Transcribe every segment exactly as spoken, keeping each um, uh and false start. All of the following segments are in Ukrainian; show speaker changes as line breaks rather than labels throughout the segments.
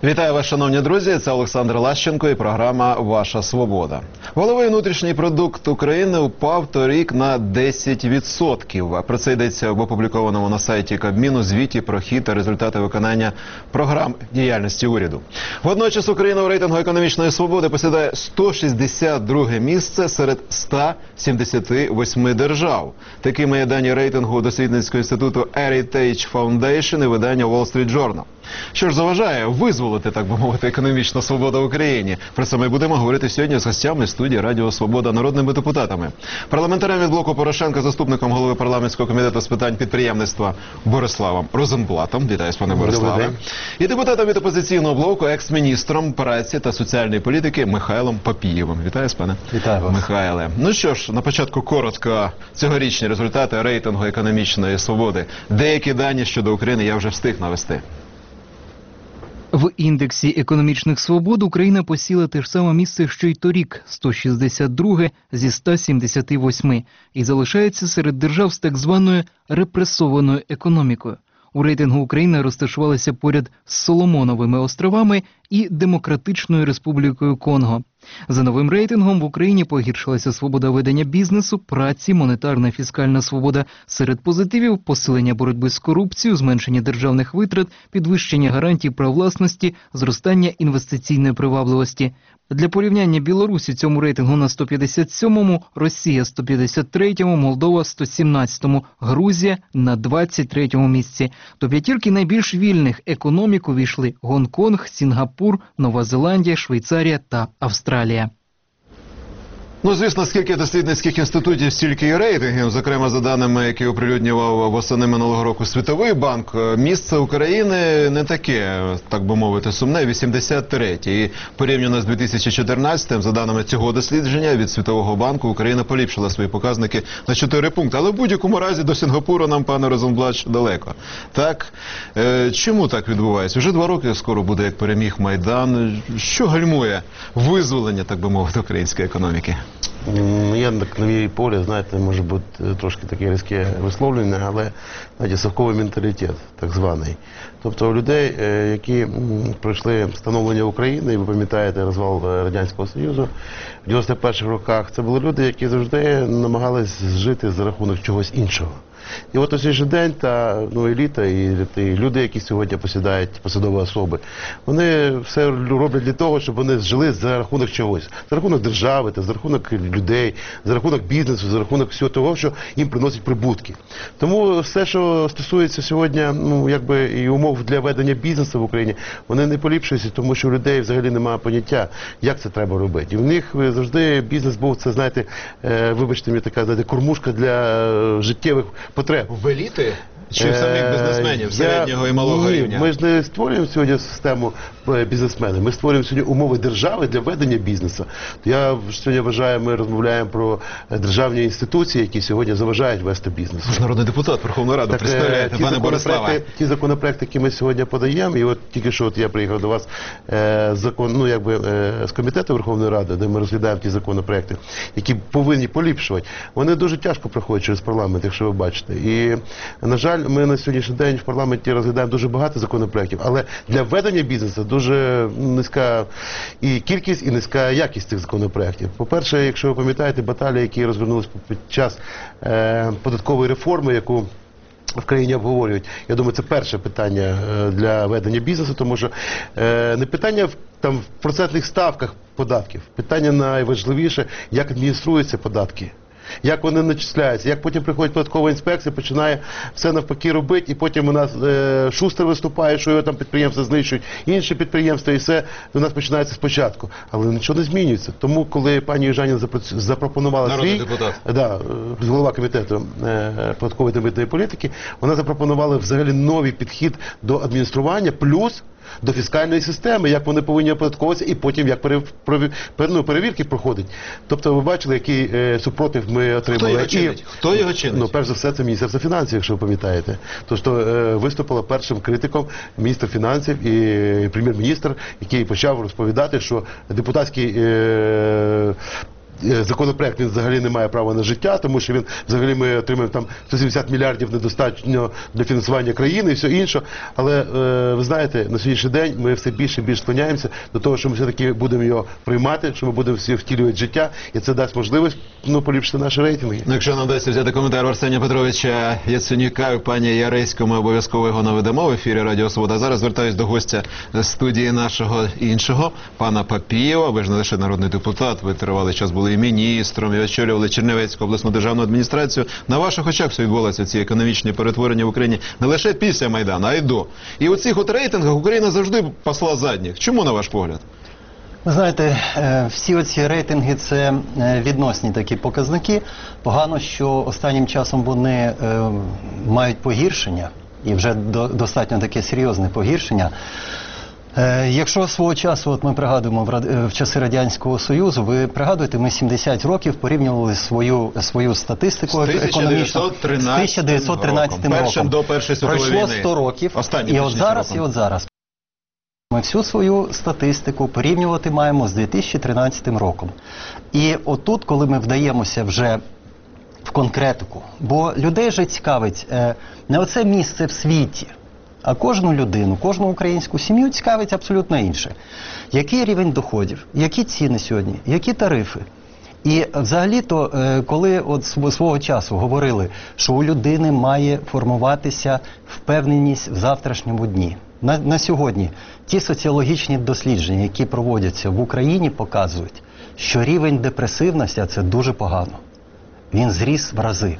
Вітаю вас, шановні друзі, це Олександр Лащенко і програма «Ваша свобода». Валовий внутрішній продукт України упав торік на десять відсотків. Про це йдеться в опублікованому на сайті Кабміну звіті про хід та результати виконання програм діяльності уряду. Водночас Україна у рейтингу економічної свободи посідає сто шістдесят друге місце серед ста сімдесяти восьми держав. Такими є дані рейтингу дослідницького інституту Heritage Foundation і видання Wall Street Journal. Що ж заважає визволити, так би мовити, економічну свободу в Україні? Про це ми будемо говорити сьогодні з гостями студії Радіо Свобода, народними депутатами. Парламентарем від блоку Порошенка, заступником голови парламентського комітету з питань підприємництва Бориславом Розенблатом. Вітаю, пане Бориславе. І депутатом від опозиційного блоку, екс-міністром праці та соціальної політики Михайлом Папієвим. Вітаю, пане.
Вітаю вас.
Михайле. Ну що ж, на початку коротко цьогорічні результати рейтингу економічної свободи. Деякі дані щодо України я вже встиг навести.
В індексі економічних свобод Україна посіла те ж саме місце, що й торік – сто шістдесят друге зі ста сімдесяти восьми, і залишається серед держав з так званою репресованою економікою. У рейтингу Україна розташувалася поряд з Соломоновими островами і Демократичною Республікою Конго. За новим рейтингом в Україні погіршилася свобода ведення бізнесу, праці, монетарна і фіскальна свобода. Серед позитивів – посилення боротьби з корупцією, зменшення державних витрат, підвищення гарантій прав власності, зростання інвестиційної привабливості. Для порівняння Білорусь у цьому рейтингу на сто п'ятдесят сьомому, Росія сто п'ятдесят третьому, Молдова сто сімнадцятому, Грузія на двадцять третьому місці. До п'ятірки найбільш вільних економік увійшли Гонконг, Сінгапур, Нова Зеландія, Швейцарія та Австралія.
Ну, звісно, скільки дослідницьких інститутів, стільки і рейтингів. Зокрема, за даними, які оприлюднював восени минулого року Світовий банк, місце України не таке, так би мовити, сумне, вісімдесят третє. І порівняно з дві тисячі чотирнадцятим, за даними цього дослідження від Світового банку, Україна поліпшила свої показники на чотири пункти. Але в будь-якому разі до Сінгапуру нам, пане Розенблат, далеко. Так? Е, чому так відбувається? Вже два роки скоро буде, як переміг Майдан. Що гальмує визволення, так би мовити, української економіки?
Я, на мій погляд, знаєте, може бути трошки таке різке висловлення, але, знаєте, совковий менталітет, так званий. Тобто у людей, які пройшли становлення України, і ви пам'ятаєте розвал Радянського Союзу, в дев'яносто перших роках, це були люди, які завжди намагались жити за рахунок чогось іншого. І от у цей же день та ну, еліта і, і люди, які сьогодні посідають посадові особи, вони все роблять для того, щоб вони жили за рахунок чогось. За рахунок держави, та за рахунок людей, за рахунок бізнесу, за рахунок всього того, що їм приносить прибутки. Тому все, що стосується сьогодні, ну, якби і умов для ведення бізнесу в Україні, вони не поліпшуються, тому що у людей взагалі немає поняття, як це треба робити. І в них завжди бізнес був, це, знаєте, вибачте мені, така, знаєте, кормушка для життєвих потреб.
В еліти? Чи в самих бізнесменів, середнього і малого
Ні,
рівня?
ми ж не створюємо сьогодні систему бізнесменів, ми створюємо сьогодні умови держави для ведення бізнесу. Я сьогодні вважаю, ми розмовляємо про державні інституції, які сьогодні заважають вести бізнес.
Ви ж народний депутат Верховної Ради, представляєте, пане Бориславе.
Ті законопроекти, які ми сьогодні подаємо, і от тільки що от я приїхав до вас е, закон, ну, якби, е, з комітету Верховної Ради, де ми розглядаємо ті законопроекти, які повинні поліпшувати, вони дуже тяжко проходять через парламент, якщо ви бачите. І, на жаль, ми на сьогоднішній день в парламенті розглядаємо дуже багато законопроєктів, але для ведення бізнесу дуже низька і кількість, і низька якість цих законопроєктів. По-перше, якщо ви пам'ятаєте баталії, які розвернулися під час е, податкової реформи, яку в країні обговорюють, я думаю, це перше питання для ведення бізнесу, тому що е, не питання в, там, в процентних ставках податків, питання найважливіше, як адмініструються податки. Як вони начисляються, як потім приходить податкова інспекція, починає все навпаки робити, і потім у нас е, Шустер виступає, що його там підприємства знищують, інші підприємства, і все у нас починається спочатку. Але нічого не змінюється. Тому, коли пані Южаніна запропонувала
Народний
свій,
депутат.
Да, голова комітету е, податкової та митної політики, вона запропонувала взагалі новий підхід до адміністрування, плюс до фіскальної системи, як вони повинні оподатковуватися, і потім як перев, перев, ну, перевірки проходять. Тобто ви бачили, який е, супротив ми отримали.
Хто його чинить? І, Хто його чинить?
Ну, перш за все, це Міністерство фінансів, якщо ви пам'ятаєте. Тобто е, виступила першим критиком міністр фінансів і прем'єр-міністр, який почав розповідати, що депутатський е, е, законопроект він взагалі не має права на життя, тому що він взагалі ми отримаємо там сто сімдесят мільярдів недостатньо для фінансування країни і все інше. Але е, ви знаєте, на сьогоднішній день ми все більше і більше склоняємося до того, що ми все-таки будемо його приймати, що ми будемо всі втілювати життя, і це дасть можливість ну, поліпшити наші рейтинги.
Ну, якщо нам дасть взяти коментар Арсенія Петровича Яценюка і пані Яресько, ми обов'язково його наведемо в ефірі Радіо Свобода. Зараз звертаюсь до гостя студії нашого іншого, пана Папієва. Ви ж не лише народний депутат, ви тривалий час були і міністром, і очолювали Чернівецьку обласну державну адміністрацію. На ваших очах все відбулося ці економічні перетворення в Україні не лише після Майдану, а й до. І у цих от рейтингах Україна завжди пасла задніх. Чому, на ваш погляд?
Ви знаєте, всі оці рейтинги – це відносні такі показники. Погано, що останнім часом вони мають погіршення, і вже достатньо таке серйозне погіршення. Якщо свого часу, от ми пригадуємо в часи Радянського Союзу, ви пригадуєте, ми сімдесят років порівнювали свою, свою статистику економічну з тисяча дев'ятсот тринадцятим роком.
Першим до Першої світової війни.
Пройшло сто років,
Останнім,
і от зараз,
роком.
і от зараз. Ми всю свою статистику порівнювати маємо з дві тисячі тринадцятим роком. І отут, коли ми вдаємося вже в конкретику, бо людей же цікавить е, не оце місце в світі, а кожну людину, кожну українську сім'ю цікавить абсолютно інше. Який рівень доходів, які ціни сьогодні, які тарифи. І взагалі-то, е, коли от свого часу говорили, що у людини має формуватися впевненість в завтрашньому дні, На, на сьогодні ті соціологічні дослідження, які проводяться в Україні, показують, що рівень депресивності, а це дуже погано, він зріс в рази.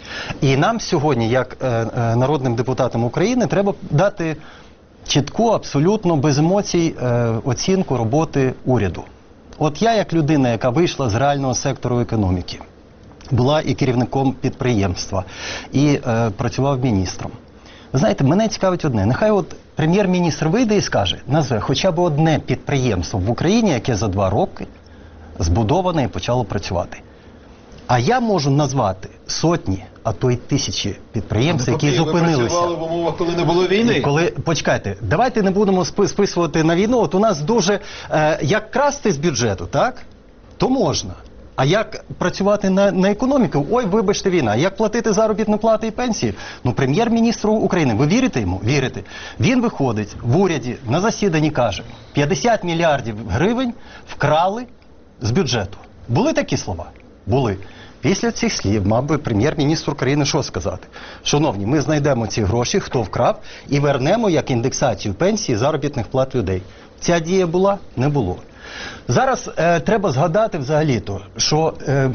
І нам сьогодні, як е, е, народним депутатам України, треба дати чітку, абсолютно, без емоцій е, оцінку роботи уряду. От я, як людина, яка вийшла з реального сектору економіки, була і керівником підприємства, і е, працював міністром. Ви знаєте, мене цікавить одне. Нехай от прем'єр-міністр вийде і скаже, назве хоча б одне підприємство в Україні, яке за два роки збудоване і почало працювати. А я можу назвати сотні, а то й тисячі підприємств, які зупинилися.
Ви працювали в умовах, коли не було війни?
Коли, почекайте, давайте не будемо списувати на війну. От у нас дуже, е, як красти з бюджету, так? То можна. А як працювати на, на економіку? Ой, вибачте, війна. Як платити заробітну плату і пенсії? Ну, прем'єр-міністру України, ви вірите йому? Вірите. Він виходить в уряді, на засіданні каже, п'ятдесят мільярдів гривень вкрали з бюджету. Були такі слова? Були. Після цих слів мав би прем'єр-міністр України що сказати? Шановні, ми знайдемо ці гроші, хто вкрав, і вернемо як індексацію пенсії заробітних плат людей. Ця дія була? Не було. Зараз е, треба згадати взагалі-то, що е,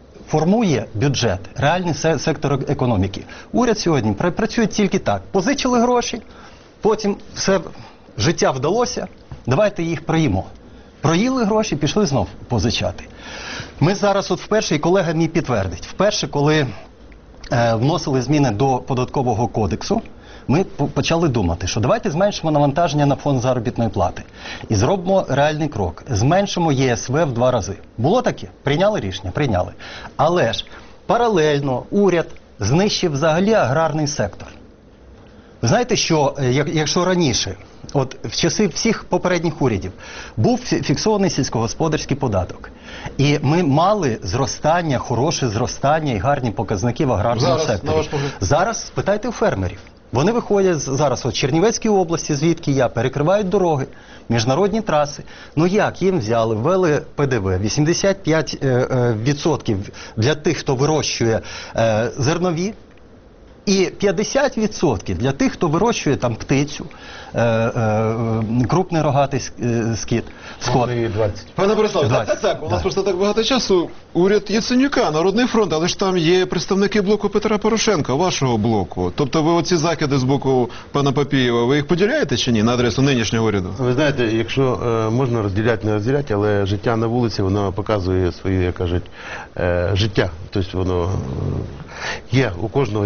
формує бюджет, реальний се сектор економіки. Уряд сьогодні пр працює тільки так. Позичили гроші, потім все життя вдалося, давайте їх проїмо. Проїли гроші, пішли знов позичати. Ми зараз от вперше, і колега мій підтвердить, вперше, коли е, вносили зміни до податкового кодексу, ми почали думати, що давайте зменшимо навантаження на фонд заробітної плати. І зробимо реальний крок. Зменшимо Є Ес В в два рази. Було таке? Прийняли рішення? Прийняли. Але ж паралельно уряд знищив взагалі аграрний сектор. Ви знаєте, що якщо раніше, от в часи всіх попередніх урядів, був фіксований сільськогосподарський податок, і ми мали зростання, хороше зростання і гарні показники в аграрному
зараз,
секторі.
на ваш погляд?
Зараз спитайте у фермерів. Вони виходять зараз от Чернівецькій області, звідки я, перекривають дороги, міжнародні траси. Ну як їм взяли, ввели Пе Де Ве, вісімдесят п'ять відсотків для тих, хто вирощує е, зернові, і п'ятдесят відсотків для тих, хто вирощує там птицю, е, е, крупний рогатий скіт. скот.
Пане Бориславе, так,
двадцять.
так, так, у нас
Да.
просто так багато часу. Уряд Яценюка, Народний фронт, але ж там є представники блоку Петра Порошенка, вашого блоку. Тобто ви оці закиди з боку пана Папієва, ви їх поділяєте чи ні на адресу нинішнього уряду?
Ви знаєте, якщо е, можна розділяти, не розділяти, але життя на вулиці, воно показує своє, як кажуть, е, життя. Тобто воно е, є у кожного, і ми бачимо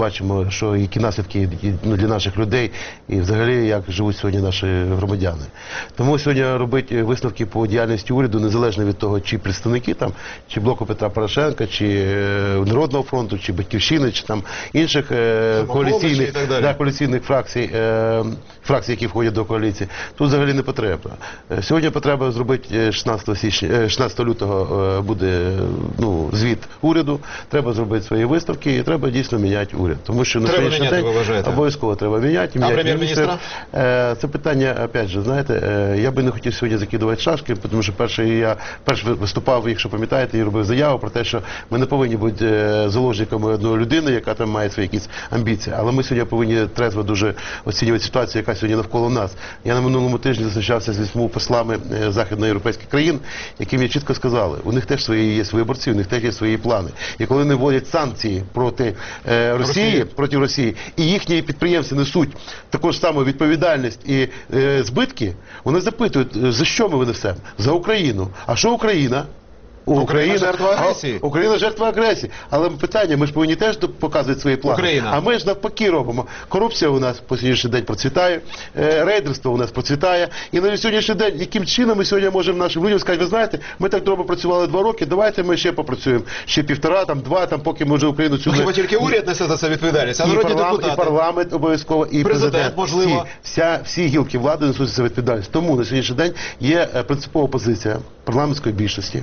бачимо, що які наслідки і, ну, для наших людей і взагалі як живуть сьогодні наші громадяни. Тому сьогодні робити висновки по діяльності уряду, незалежно від того, чи представники там, чи блоку Петра Порошенка, чи е, Народного фронту, чи Батьківщини, чи там інших е, коаліційних, да, коаліційних фракцій, е, фракцій, які входять до коаліції, тут взагалі не потрібно. Е, сьогодні потреба зробити шістнадцятого січня, е, шістнадцятого лютого е, буде ну, звіт уряду, треба зробити свої виставки і треба дійсно міняти уряд. Тому що на сьогоднішній день обов'язково треба міняти.
А прем'єр-міністра?
Е, це питання, опять же, знаєте, е, я би не хотів сьогодні закидувати шашки, тому що перший я перший виступав, якщо пам'ятаєте, і робив заяву про те, що ми не повинні бути е, заложниками одної людини, яка там має свої якісь амбіції. Але ми сьогодні повинні трезво дуже оцінювати ситуацію, яка сьогодні навколо нас. Я на минулому тижні зустрічався з вісьмома послами е, західноєвропейських країн, які мені чітко сказали, у них теж свої є виборці, у них теж є свої плани. І коли вони вводять санкції проти е, Росії, Росії, проти Росії, і їхні підприємці несуть таку ж саму відповідальність і е, збитки, вони запитують, за що ми винесемо? За Україну. А що Україна?
Україна жертва агресії.
Україна жертва агресії. Але питання, ми ж повинні теж показувати свої плани.
Україна.
А ми ж навпаки робимо. Корупція у нас по сьогоднішній день процвітає, е, рейдерство у нас процвітає. І на сьогоднішній день, яким чином ми сьогодні можемо нашим людям сказати, ви знаєте, ми так добре працювали два роки, давайте ми ще попрацюємо. Ще півтора, там, два, там, поки ми вже Україну цю...
Ну, хіба тільки уряд несе за це відповідальність, а
і
народні
парламент,
депутати.
І парламент обов'язково, і
президент,
президент.
можливо.
Всі, вся, всі гілки влади несуть за це відповідальність. Тому на сьогоднішній день є е, принципова позиція парламентської більшості.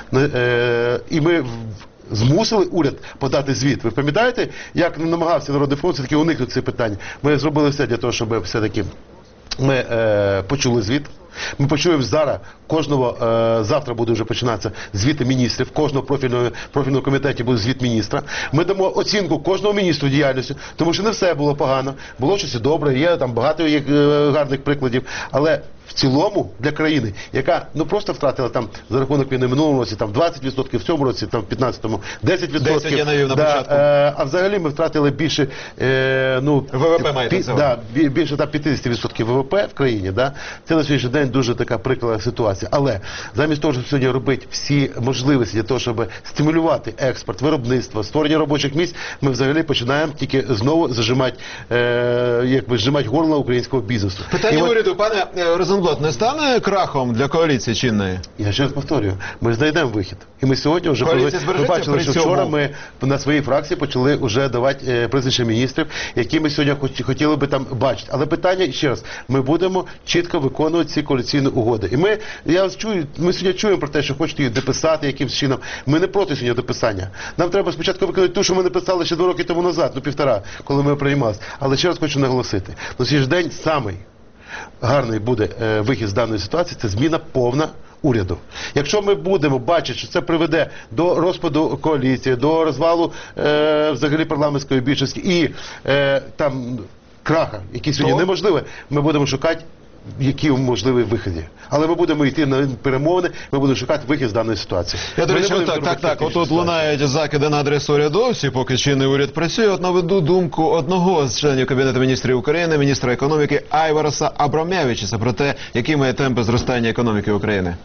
Е, І ми змусили уряд подати звіт. Ви пам'ятаєте, як намагався Народний фронт все-таки уникнути цих питань? Ми зробили все для того, щоб все-таки ми е, почули звіт. Ми почуємо зараз, кожного, е, завтра буде вже починатися звіти міністрів, кожного профільного, профільного комітеті буде звіт міністра. Ми дамо оцінку кожного міністру діяльності, тому що не все було погано, було щось і добре, є там багато є, е, гарних прикладів, але в цілому для країни, яка ну просто втратила там за рахунок війни в минулому році там двадцять відсотків, в цьому році там в п'ятнадцятому десять відсотків.
десять я навів на
да,
початку.
Е, а взагалі ми втратили більше е, ну,
ВВП маєте
пі, да, більше там п'ятдесят відсотків ВВП в країні. Да? Це на сьогоднішній день дуже така прикладна ситуація. Але замість того, щоб сьогодні робити всі можливості для того, щоб стимулювати експорт, виробництво, створення робочих місць, ми взагалі починаємо тільки знову зажимати, е, якби зжимати горло українського бізнесу.
Питання
І
уряду, от... пане Розенблат, не стане крахом для коаліції чинної?
Я ще раз повторюю, ми знайдемо вихід. І ми сьогодні вже
ви
бачили, що вчора ми на своїй фракції почали вже давати е, прізвища міністрів, які ми сьогодні хоч, хотіли би там бачити. Але питання, ще раз, ми будемо чітко виконувати ці коаліційні угоди. І ми, я чую, ми сьогодні чуємо про те, що хочуть їх дописати якимось чином. Ми не проти сьогодні дописання. Нам треба спочатку виконати те, що ми написали ще два роки тому назад, ну півтора, коли ми приймалися. Але ще раз хочу наголосити, на сьогоднішній день самий гарний буде е, вихід з даної ситуації, це зміна повна уряду. Якщо ми будемо бачити, що це приведе до розпаду коаліції, до розвалу е, взагалі парламентської більшості і е, там краха, які сьогодні неможливі, ми будемо шукати які можливі виходи. Але ми будемо йти на перемовини, ми будемо шукати вихід з даної ситуації.
Я, до речі, так, так, так, отут лунають закиди на адресу урядовців, поки чинний уряд працює. От наведу думку одного з членів Кабінету міністрів України, міністра економіки Айвараса Абрамявичуса, про те, які має темпи зростання економіки України.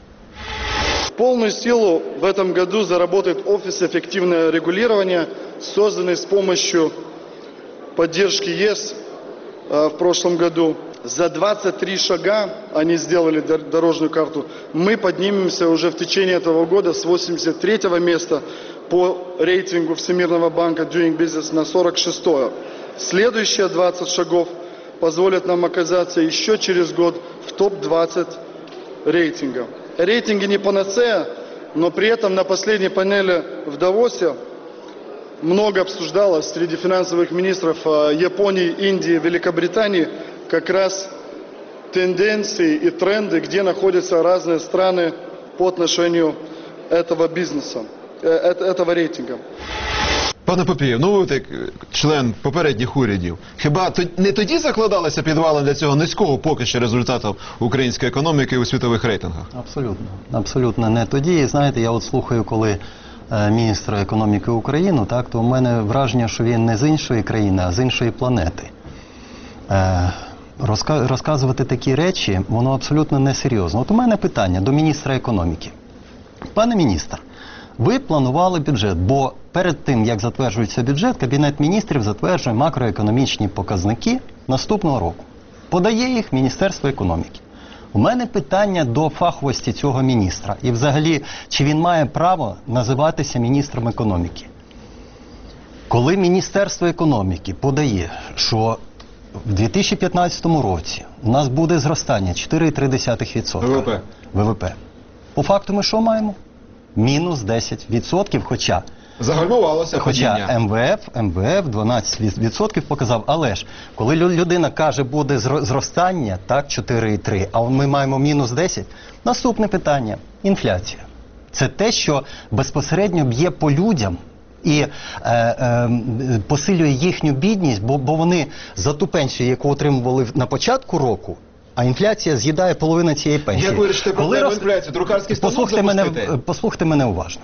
В полную силу в этом году заработает офис эффективного регулирования, созданный с помощью поддержки ЕС э, в прошлом году. За двадцать три шага они сделали дорожную карту. Мы поднимемся уже в течение этого года с восемьдесят третьего места по рейтингу Всемирного банка Doing Business на сорок шестое. Следующие двадцать шагов позволят нам оказаться еще через год в топ двадцать рейтинга. Рейтинги не панацея, но при этом на последней панели в Давосе много обсуждалось среди финансовых министров Японии, Индии, Великобритании как раз тенденции и тренды, где находятся разные страны по отношению этого бизнеса, этого рейтинга.
Пане Папієв, ну ви як член попередніх урядів, хіба не тоді закладалися підвалом для цього низького поки що результату української економіки у світових рейтингах?
Абсолютно. Абсолютно не тоді. І знаєте, я от слухаю, коли е, міністр економіки України, так, то в мене враження, що він не з іншої країни, а з іншої планети. Е, розка- розказувати такі речі, воно абсолютно несерйозно. От у мене питання до міністра економіки. Пане міністр, Ви планували бюджет, бо перед тим, як затверджується бюджет, Кабінет міністрів затверджує макроекономічні показники наступного року. Подає їх Міністерство економіки. У мене питання до фаховості цього міністра. І взагалі, чи він має право називатися міністром економіки? Коли Міністерство економіки подає, що в дві тисячі п'ятнадцятому році у нас буде зростання чотири цілих три десятих відсотка
ВВП.
ВВП. По факту ми що маємо? Мінус десять відсотків, хоча
Загальмувалося
Хоча
падіння.
МВФ, МВФ дванадцять відсотків показав, але ж коли лю- людина каже, буде зро- зростання, так, чотири цілих три, а ми маємо мінус десять, наступне питання – інфляція. Це те, що безпосередньо б'є по людям і е, е, посилює їхню бідність, бо, бо вони за ту пенсію, яку отримували на початку року, а інфляція з'їдає половину цієї пенсії.
Як вирішити проблему
роз-
інфляції? Друкарський станок
Послухайте мене,
запустити?
послухайте мене уважно.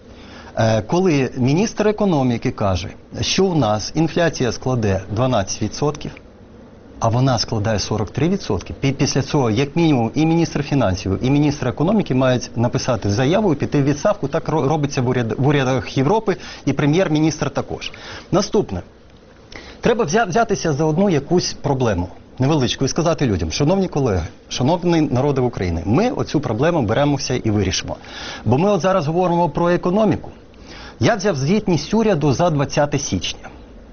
Е, Коли міністр економіки каже, що у нас інфляція складе дванадцять відсотків, а вона складає сорок три відсотки, пі- після цього, як мінімум, і міністр фінансів, і міністр економіки мають написати заяву і піти в відставку. Так ро- робиться в, уряд, в урядах Європи, і прем'єр-міністр також. Наступне. Треба взя- взятися за одну якусь проблему невеличку і сказати людям: шановні колеги, шановні народи України, ми оцю проблему беремося і вирішимо. Бо ми от зараз говоримо про економіку. Я взяв звітність уряду за двадцяте січня.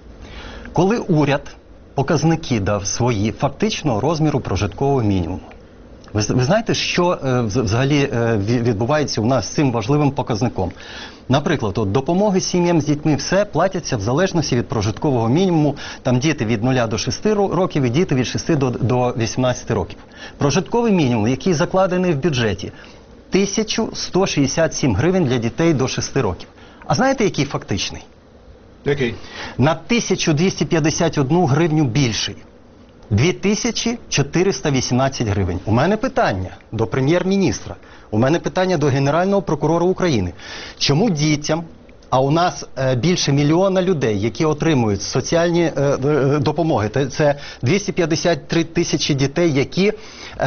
Коли уряд показники дав свої фактично розміру прожиткового мінімуму. Ви, ви знаєте, що е, вз- взагалі е, ві- відбувається у нас з цим важливим показником? Наприклад, от, допомоги сім'ям з дітьми все платяться в залежності від прожиткового мінімуму. Там діти від нуля до шести ро- років і діти від шести до, до вісімнадцяти років. Прожитковий мінімум, який закладений в бюджеті, тисяча сто шістдесят сім гривень для дітей до шести років. А знаєте, який фактичний?
Який?
На тисячу двісті п'ятдесят одну гривню більший. дві тисячі чотириста вісімнадцять гривень. У мене питання до прем'єр-міністра, у мене питання до Генерального прокурора України. Чому дітям, а у нас е, більше мільйона людей, які отримують соціальні е, е, допомоги, те- це двісті п'ятдесят три тисячі дітей, які, е,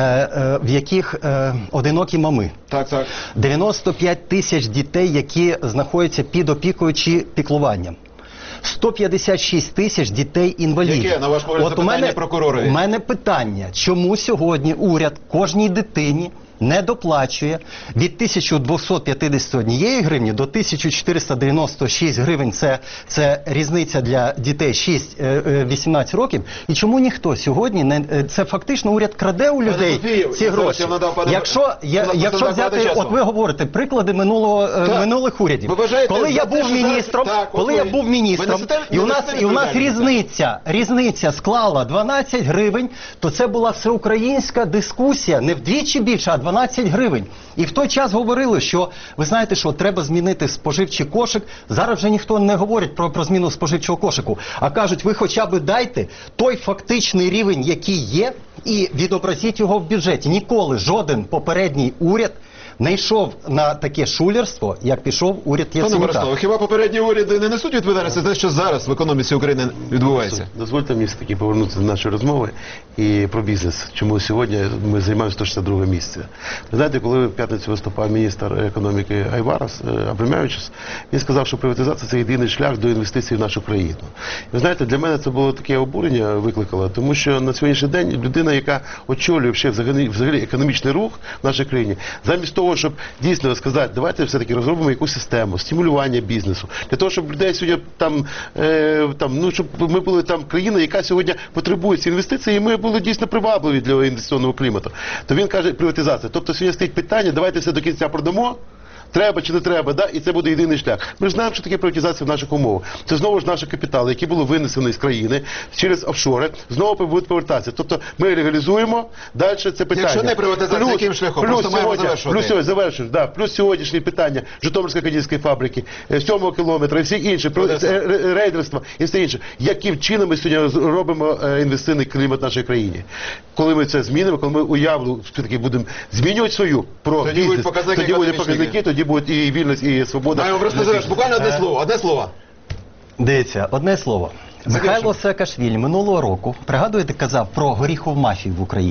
е, в яких е, одинокі мами.
Так, так.
дев'яносто п'ять тисяч дітей, які знаходяться під опікою чи піклуванням. сто п'ятдесят шість тисяч дітей-інвалідів.
Яке, на ваш погляд,
От у
запитання
мене,
прокуророві?
у мене питання, чому сьогодні уряд кожній дитині не доплачує від тисяча двісті п'ятдесят однієї гривні до тисяча чотириста дев'яносто шість гривень, це, це різниця для дітей шість-вісімнадцять років, і чому ніхто сьогодні, не, е, це фактично уряд краде у людей
Софію,
ці
зараз
гроші.
я надав, пане-
Якщо, я,
Просто
якщо
надав
взяти,
часу.
от ви говорите, приклади минулого, е,
Так.
минулих урядів.
Ви вважаєте,
коли
за
я
те,
був
що зараз-
міністром,
Так, от
коли
ви-
я був
ви
міністром,
несете-
і у нас,
несете
і у нас
відповідальність.
різниця, різниця склала дванадцять гривень, то це була всеукраїнська дискусія, не вдвічі більше, а дванадцять гривень. І в той час говорили, що, ви знаєте що, треба змінити споживчий кошик. Зараз вже ніхто не говорить про, про зміну споживчого кошику, а кажуть, ви хоча б дайте той фактичний рівень, який є, і відобразіть його в бюджеті. Ніколи жоден попередній уряд не йшов на таке шулерство, як пішов уряд
Пане
Яценюка.
Мирославе, хіба попередні уряди не несуть відповідальності за те, що зараз в економіці України відбувається?
Дозвольте мені все-таки повернутися до нашої розмови і про бізнес. Чому сьогодні ми займаємо сто шістдесят друге місце. Ви знаєте, коли в п'ятницю виступав міністр економіки Айварас е, Абрамявичус, він сказав, що приватизація – це єдиний шлях до інвестицій в нашу країну. Ви знаєте, для мене це було таке обурення викликало, тому що на сьогоднішній день людина, яка очолює взагалі, взагалі економічний рух в нашій країні, замість того, щоб дійсно сказати, давайте все-таки розробимо якусь систему стимулювання бізнесу, для того, щоб людей сьогодні там, е, там, ну, щоб ми були там країна, яка сьогодні потребує ці інвестиції, і ми були дійсно привабливі для інвестиційного клімату. То він каже, приватизація. Тобто сьогодні стоїть питання, давайте все до кінця продамо, треба чи не треба, да? І це буде єдиний шлях. Ми ж знаємо, що таке приватизація в наших умовах. Це знову ж наші капітали, які були винесені з країни через офшори, знову будуть повертатися. Тобто ми легалізуємо, далі це питання.
Якщо не приватизація, яким шляхом?
Плюс
Просто маємо
сьогодні,
завершувати.
плюс сьогодні, завершую, да, плюс сьогоднішні питання Житомирсько-Кадільської фабрики, е, сьомого кілометра і всі інші, про-
Одеса.
е, ре- рейдерство і все інше. Яким чином ми сьогодні роз- робимо е, інвестиційний клімат в нашій країні? Коли ми це змінимо, коли ми уявлю, все-таки будемо змінювати свою про
Тоді
бізнес,
будуть показники
тоді будуть
економічні.
показники, тоді буде і вільність, і свобода.
Маємо просто завершити. Буквально одне слово, одне слово.
Дивіться, одне слово.
Завершуй.
Михайло Саакашвілі минулого року, пригадуєте, казав про горіхову мафію в Україні.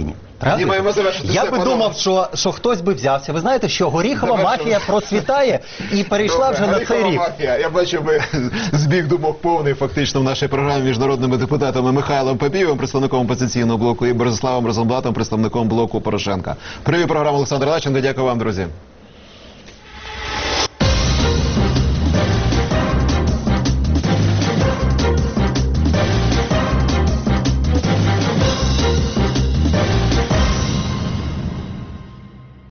Правильно?
маємо завершити.
Я
Все,
би
панове.
думав, що, що хтось би взявся. Ви знаєте, що горіхова
Завершили.
мафія процвітає і перейшла
Добре,
вже на цей
горіхова
рік.
мафія. Я бачу, ми збіг думок повний фактично в нашій програмі між народними депутатами Михайлом Папієвим, представником опозиційного блоку, і Бориславом Розенблатом, представником блоку Порошенка. Привів програму Олександр Лащенко. Дякую вам, друзі.